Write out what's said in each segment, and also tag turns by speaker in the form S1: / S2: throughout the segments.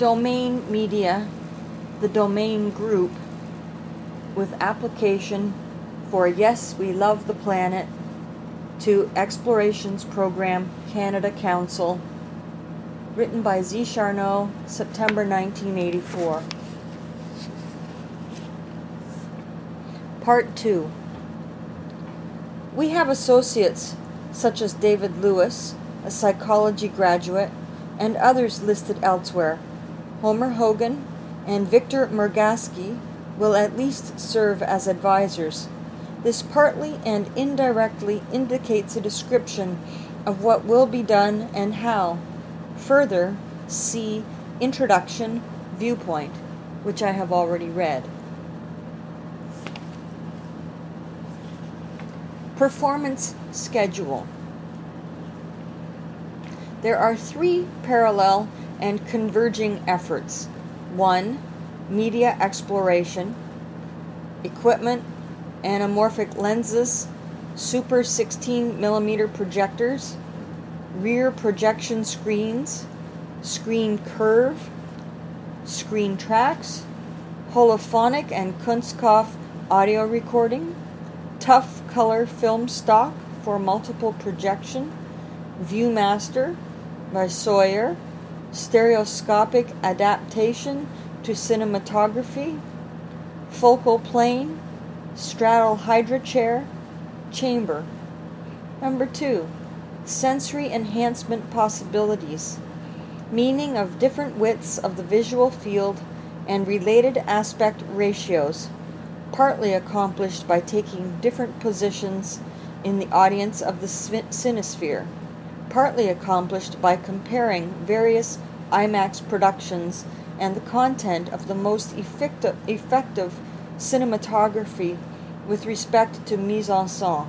S1: Domain Media, the Domain Group, with application for Yes, We Love the Planet to Explorations Program, Canada Council, written by Z. Charnow, September 1984. Part 2. We have associates such as David Lewis, a psychology graduate, and others listed elsewhere. Homer Hogan and Victor Murgaski will at least serve as advisors. This partly and indirectly indicates a description of what will be done and how. Further, see Introduction, Viewpoint, which I have already read. Performance schedule. There are 3 parallel and converging efforts. 1. Media exploration, equipment, anamorphic lenses, super 16mm projectors, rear projection screens, screen curve, screen tracks, holophonic and Kunststoff audio recording, tough color film stock for multiple projection, Viewmaster by Sawyer, stereoscopic adaptation to cinematography, focal plane, straddle hydra chair, chamber. Number 2. Sensory enhancement possibilities. Meaning of different widths of the visual field and related aspect ratios, partly accomplished by taking different positions in the audience of the cinesphere, partly accomplished by comparing various IMAX productions and the content of the most effective cinematography with respect to mise en scène.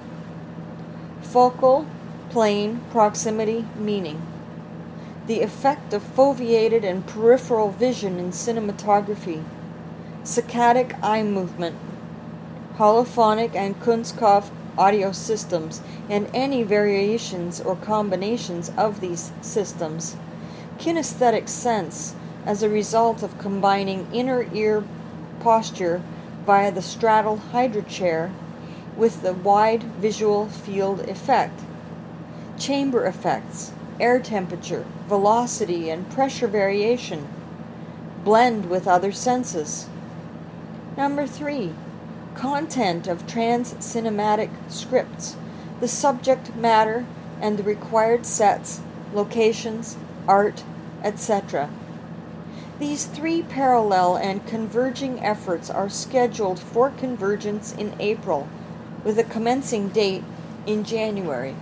S1: Focal, plane, proximity, meaning. The effect of foveated and peripheral vision in cinematography. Saccadic eye movement. Holophonic and Kunststoff audio systems and any variations or combinations of these systems. Kinesthetic sense as a result of combining inner ear posture via the straddle hydra chair with the wide visual field effect. Chamber effects, air temperature, velocity, and pressure variation. Blend with other senses. Number 3. Content of trans-cinematic scripts, the subject matter and the required sets, locations, art, etc. These 3 parallel and converging efforts are scheduled for convergence in April, with a commencing date in January.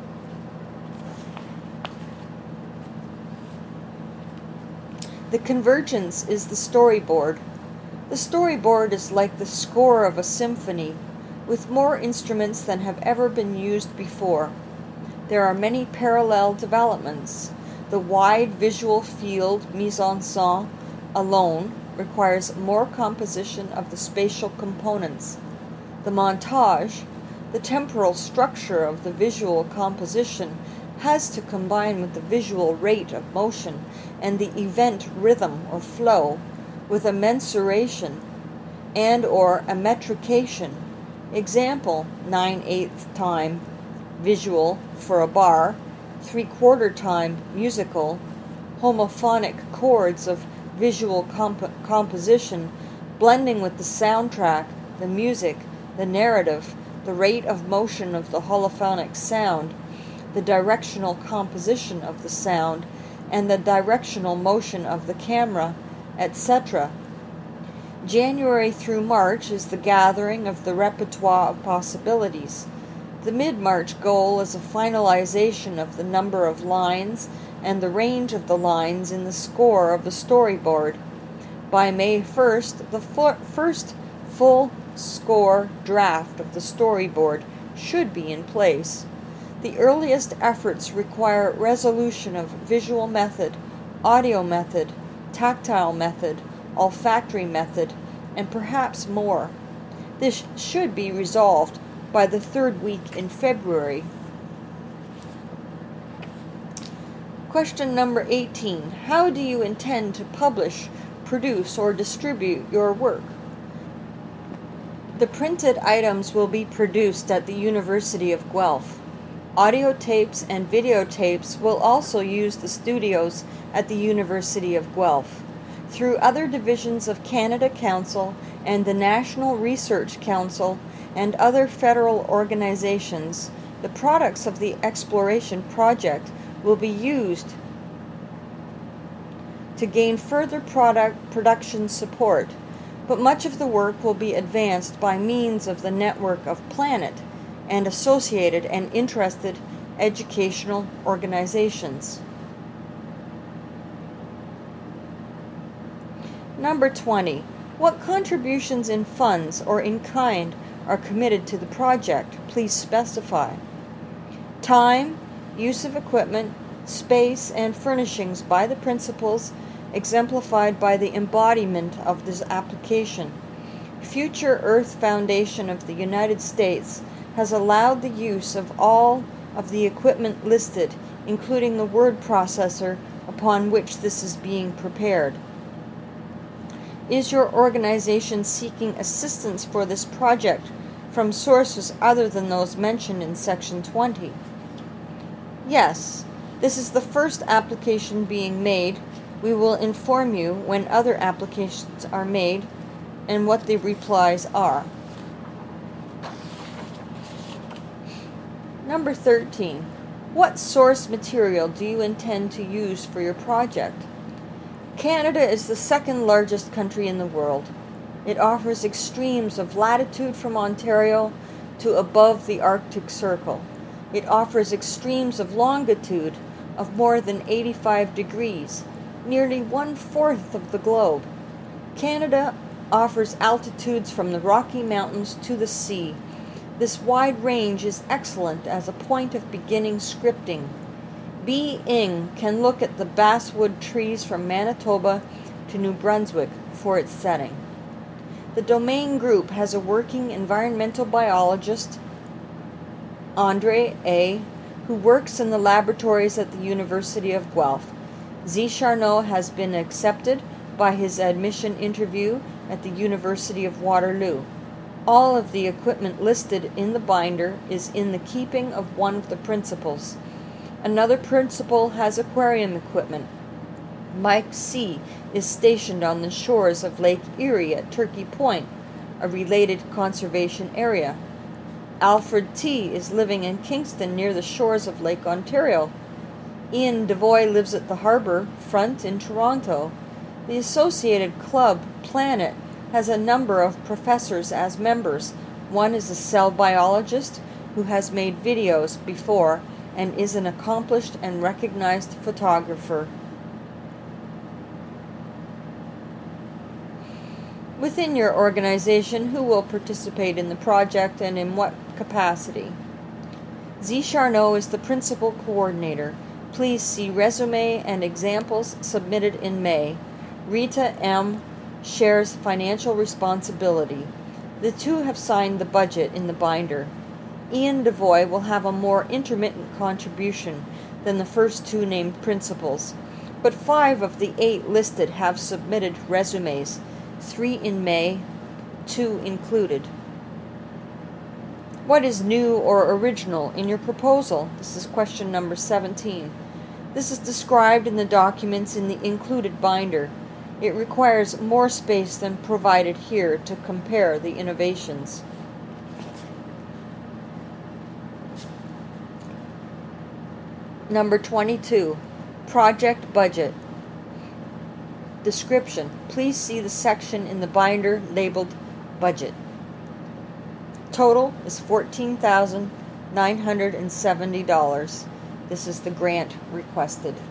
S1: The convergence is the storyboard. The storyboard is like the score of a symphony, with more instruments than have ever been used before. There are many parallel developments. The wide visual field mise en scène alone requires more composition of the spatial components. The montage, the temporal structure of the visual composition, has to combine with the visual rate of motion and the event rhythm or flow with a mensuration and or a metrication. Example, 9/8 time visual for a bar, 3/4 time musical, homophonic chords of visual composition blending with the soundtrack, the music, the narrative, the rate of motion of the holophonic sound, the directional composition of the sound, and the directional motion of the camera, etc. January through March is the gathering of the repertoire of possibilities. The mid-March goal is a finalization of the number of lines and the range of the lines in the score of the storyboard. By May 1st, the first full score draft of the storyboard should be in place. The earliest efforts require resolution of visual method, audio method, tactile method, olfactory method, and perhaps more. This should be resolved by the 3rd week in February. Question number 18. How do you intend to publish, produce, or distribute your work? The printed items will be produced at the University of Guelph. Audio tapes and videotapes will also use the studios at the University of Guelph. Through other divisions of Canada Council and the National Research Council and other federal organizations, the products of the exploration project will be used to gain further production support, but much of the work will be advanced by means of the network of Planet and associated and interested educational organizations. Number 20. What contributions in funds or in kind are committed to the project? Please specify. Time, use of equipment, space, and furnishings by the principals, exemplified by the embodiment of this application. Future Earth Foundation of the United States has allowed the use of all of the equipment listed, including the word processor upon which this is being prepared. Is your organization seeking assistance for this project from sources other than those mentioned in Section 20? Yes, this is the first application being made. We will inform you when other applications are made and what the replies are. Number 13. What source material do you intend to use for your project? Canada is the second largest country in the world. It offers extremes of latitude from Ontario to above the Arctic Circle. It offers extremes of longitude of more than 85 degrees, nearly 1/4 of the globe. Canada offers altitudes from the Rocky Mountains to the sea. This wide range is excellent as a point of beginning scripting. Ing can look at the basswood trees from Manitoba to New Brunswick for its setting. The domain group has a working environmental biologist, Andre A., who works in the laboratories at the University of Guelph. Z. Charnot has been accepted by his admission interview at the University of Waterloo. All of the equipment listed in the binder is in the keeping of one of the principals. Another principal has aquarium equipment. Mike C. is stationed on the shores of Lake Erie at Turkey Point, a related conservation area. Alfred T. is living in Kingston near the shores of Lake Ontario. Ian Devoy lives at the harbor front in Toronto. The associated club, Planet, has a number of professors as members. One is a cell biologist who has made videos before and is an accomplished and recognized photographer. Within your organization, who will participate in the project and in what capacity? Z. Charnot is the principal coordinator. Please see resume and examples submitted in May. Rita M. shares financial responsibility. The two have signed the budget in the binder. Ian Devoy will have a more intermittent contribution than the first two named principals, but 5 of the 8 listed have submitted resumes, 3 in May, 2 included. What is new or original in your proposal? This is question number 17. This is described in the documents in the included binder. It requires more space than provided here to compare the innovations. Number 22. Project budget. Description. Please see the section in the binder labeled Budget. Total is $14,970. This is the grant requested.